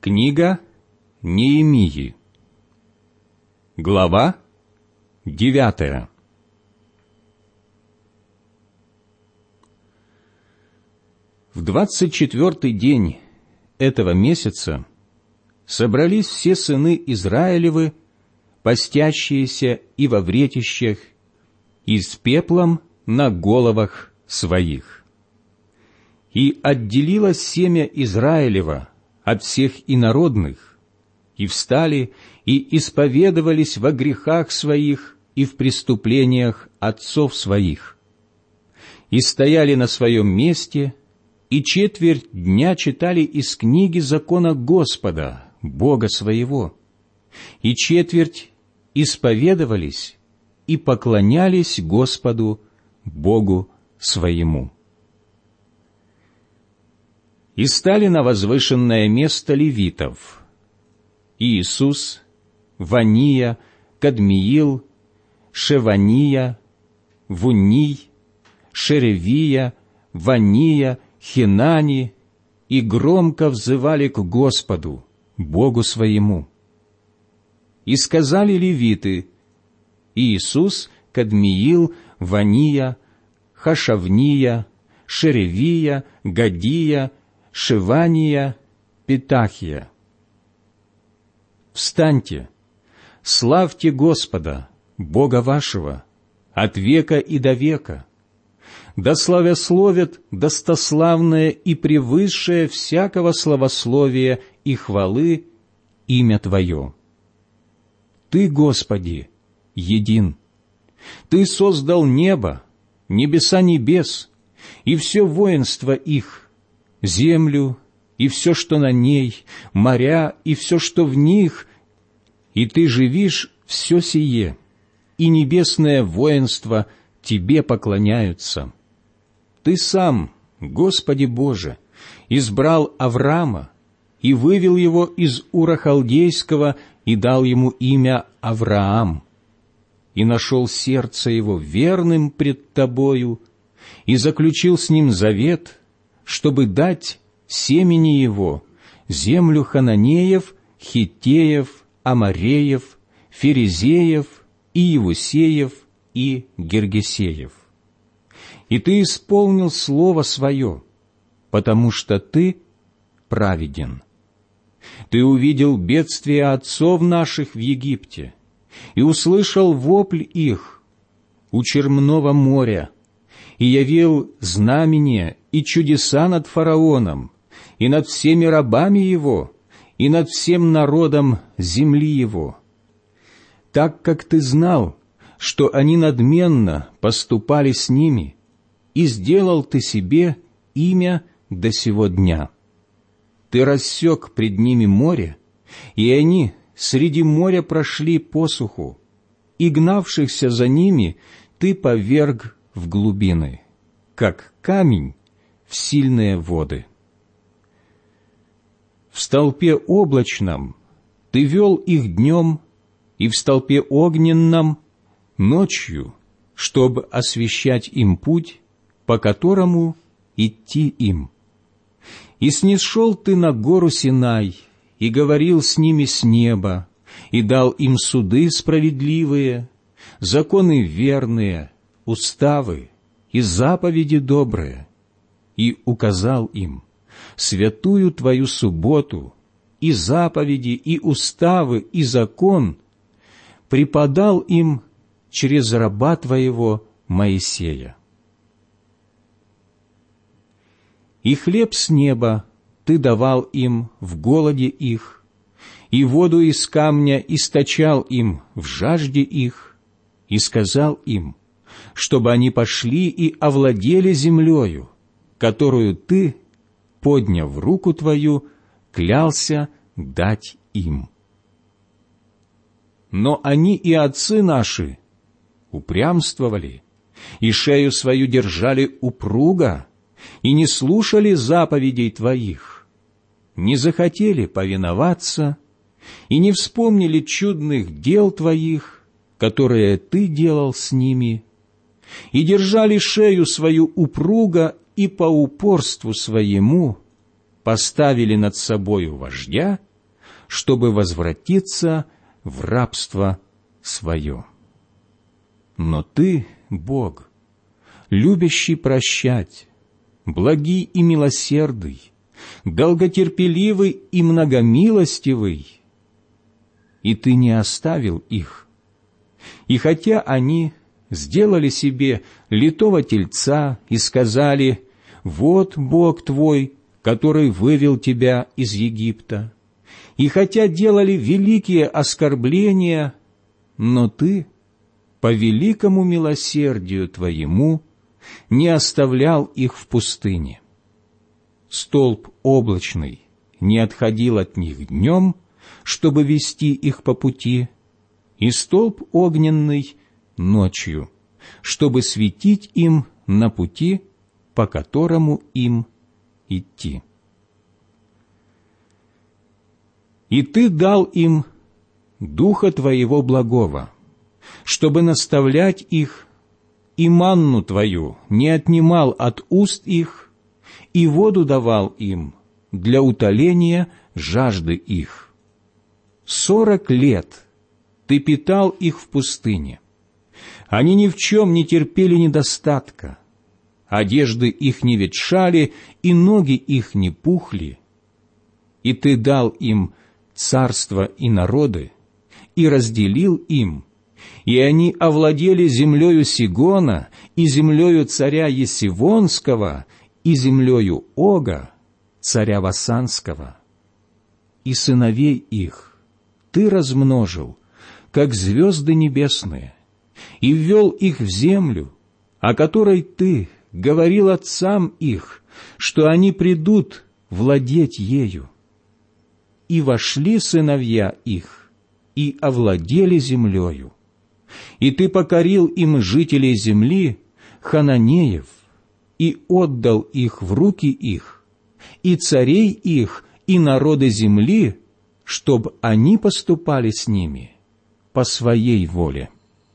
Книга Неемии, глава 9. В 24-й день этого месяца собрались все сыны Израилевы, постящиеся и во вретищах, и с пеплом на головах своих. И отделилось семя Израилева от всех инородных, и встали, и исповедовались во грехах своих и в преступлениях отцов своих, и стояли на своем месте, и четверть дня читали из книги закона Господа, Бога своего, и четверть исповедовались и поклонялись Господу, Богу своему. И стали на возвышенное место левитов: Иисус, Вания, Кадмиил, Шевания, Вунний, Шеревия, Вания, Хинани, и громко взывали к Господу, Богу своему. И сказали левиты: Иисус, Кадмиил, Вания, Хашавния, Шеревия, Гадия, Шевания, Петахия: встаньте, славьте Господа, Бога вашего, от века и до века. Да славясловят достославное и превысшее всякого славословия и хвалы имя Твое. Ты, Господи, един. Ты создал небо, небеса небес, и все воинство их, землю и все, что на ней, моря и все, что в них, и Ты живишь все сие, и небесное воинство Тебе поклоняются. Ты сам, Господи Боже, избрал Авраама и вывел его из Ура Халдейского и дал ему имя Авраам, и нашел сердце его верным пред Тобою, и заключил с ним завет, чтобы дать семени его землю хананеев, хиттеев, амореев, ферезеев, и евусеев, и гергесеев. И Ты исполнил слово Свое, потому что Ты праведен. Ты увидел бедствия отцов наших в Египте и услышал вопль их у Черного моря, и явил знамения и чудеса над фараоном, и над всеми рабами его, и над всем народом земли его. Так как Ты знал, что они надменно поступали с ними, и сделал Ты себе имя до сего дня. Ты рассек пред ними море, и они среди моря прошли посуху, и гнавшихся за ними Ты поверг в глубины, как камень в сильные воды. В столпе облачном Ты вел их днем, и в столпе огненном ночью, чтобы освещать им путь, по которому идти им. И снисшел Ты на гору Синай, и говорил с ними с неба, и дал им суды справедливые, законы верные, уставы и заповеди добрые, и указал им святую Твою субботу, и заповеди, и уставы, и закон преподал им через раба Твоего Моисея. И хлеб с неба Ты давал им в голоде их, и воду из камня источал им в жажде их, и сказал им, чтобы они пошли и овладели землею, которую Ты, подняв руку Твою, клялся дать им. Но они и отцы наши упрямствовали, и шею свою держали упруго, и не слушали заповедей Твоих, не захотели повиноваться, и не вспомнили чудных дел Твоих, которые Ты делал с ними, и держали шею свою упруго, и по упорству своему поставили над собою вождя чтобы возвратиться в рабство свое. Но Ты, Бог, любящий прощать, благий и милосердный, долготерпеливый и многомилостивый, и Ты не оставил их. И хотя они сделали себе литого тельца и сказали: «Вот Бог твой, который вывел тебя из Египта», и хотя делали великие оскорбления, но Ты, по великому милосердию Твоему, не оставлял их в пустыне. Столб облачный не отходил от них днем, чтобы вести их по пути, и столб огненный ночью, чтобы светить им на пути, по которому им идти. И Ты дал им Духа Твоего благого, чтобы наставлять их, и манну Твою не отнимал от уст их, и воду давал им для утоления жажды их. 40 лет Ты питал их в пустыне. Они ни в чем не терпели недостатка. Одежды их не ветшали, и ноги их не пухли. И Ты дал им царство и народы, и разделил им, и они овладели землею Сигона, и землею царя Есивонского, и землею Ога, царя Васанского. И сыновей их Ты размножил, как звезды небесные, и ввел их в землю, о которой Ты говорил отцам их, что они придут владеть ею. И вошли сыновья их, и овладели землею. И Ты покорил им жителей земли, хананеев, и отдал их в руки их, и царей их, и народы земли, чтоб они поступали с ними по своей воле.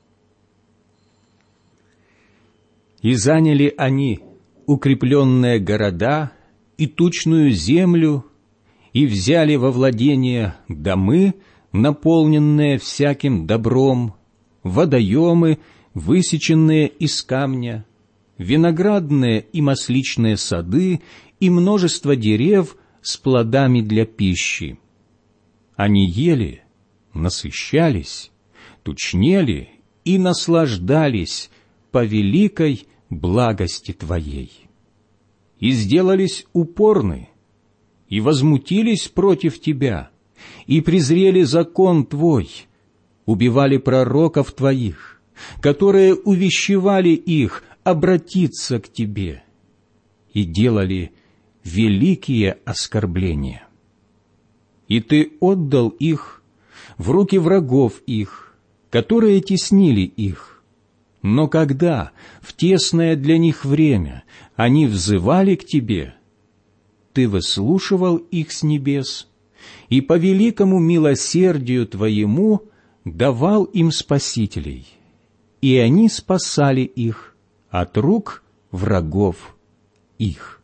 И заняли они укрепленные города и тучную землю, и взяли во владение домы, наполненные всяким добром, водоемы, высеченные из камня, виноградные и масличные сады и множество дерев с плодами для пищи. Они ели, насыщались, тучнели и наслаждались по великой благости Твоей. И сделались упорны, и возмутились против Тебя, и презрели закон Твой, убивали пророков Твоих, которые увещевали их обратиться к Тебе, и делали великие оскорбления. И Ты отдал их в руки врагов их, которые теснили их. Но когда в тесное для них время они взывали к Тебе, Ты выслушивал их с небес, и по великому милосердию Твоему давал им спасителей, и они спасали их от рук врагов их.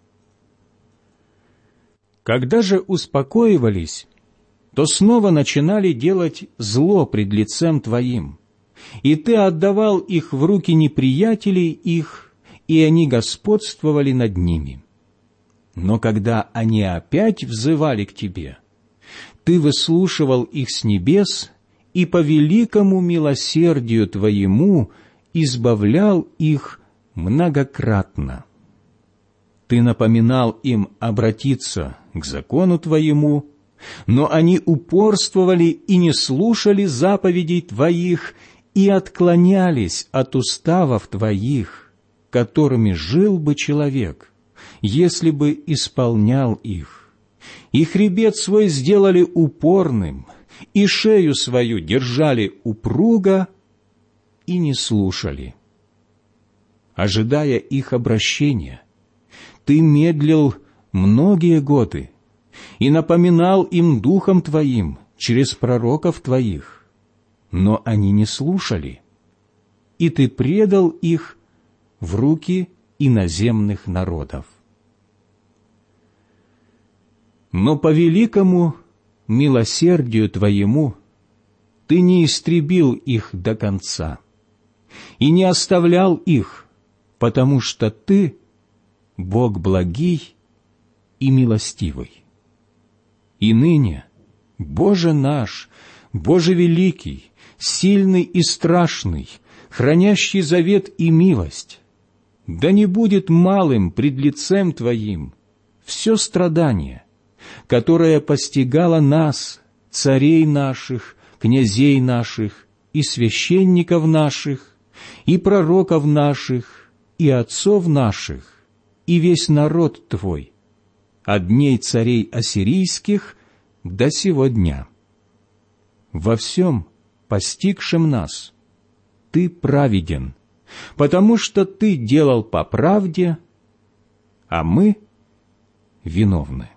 Когда же успокоивались, то снова начинали делать зло пред лицем Твоим, и Ты отдавал их в руки неприятелей их, и они господствовали над ними. Но когда они опять взывали к Тебе, Ты выслушивал их с небес и по великому милосердию Твоему избавлял их многократно. Ты напоминал им обратиться к закону Твоему, но они упорствовали и не слушали заповедей Твоих и отклонялись от уставов Твоих, которыми жил бы человек, если бы исполнял их. И хребет свой сделали упорным, и шею свою держали упруго, и не слушали. Ожидая их обращения, Ты медлил многие годы и напоминал им Духом Твоим через пророков Твоих, но они не слушали, и Ты предал их в руки иноземных народов. Но по великому милосердию Твоему Ты не истребил их до конца и не оставлял их, потому что Ты — Бог благий и милостивый. И ныне, Боже наш, Боже великий, сильный и страшный, хранящий завет и милость, да не будет малым пред лицем Твоим все страдание, которое постигало нас, царей наших, князей наших, и священников наших, и пророков наших, и отцов наших, и весь народ Твой, от дней царей ассирийских до сего дня. Во всем постигшем нас Ты праведен, потому что Ты делал по правде, а мы виновны.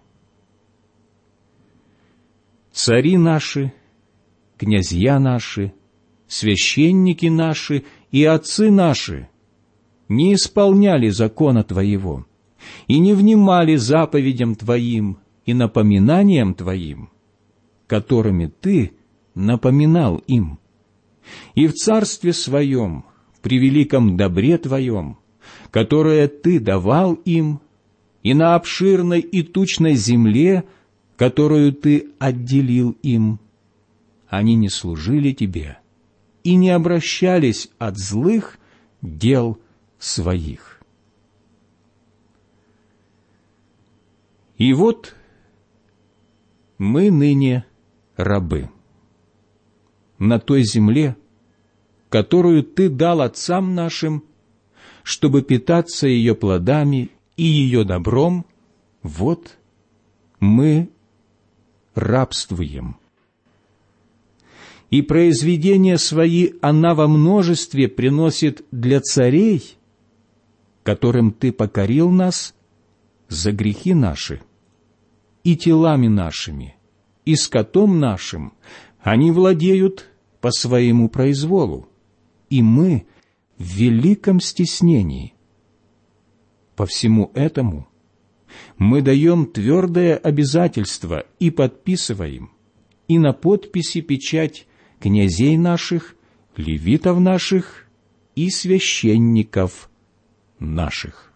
Цари наши, князья наши, священники наши и отцы наши не исполняли закона Твоего и не внимали заповедям Твоим и напоминаниям Твоим, которыми Ты напоминал им. И в царстве Своем, при великом добре Твоем, которое Ты давал им, и на обширной и тучной земле, которую Ты отделил им, они не служили Тебе и не обращались от злых дел своих. И вот мы ныне рабы на той земле, которую Ты дал отцам нашим, чтобы питаться ее плодами и ее добром, вот мы рабствуем. И произведения свои она во множестве приносит для царей, которым Ты покорил нас за грехи наши, и телами нашими, и скотом нашим они владеют по своему произволу, и мы в великом стеснении. По всему этому мы даем твердое обязательство и подписываем, и на подписи печать князей наших, левитов наших и священников наших.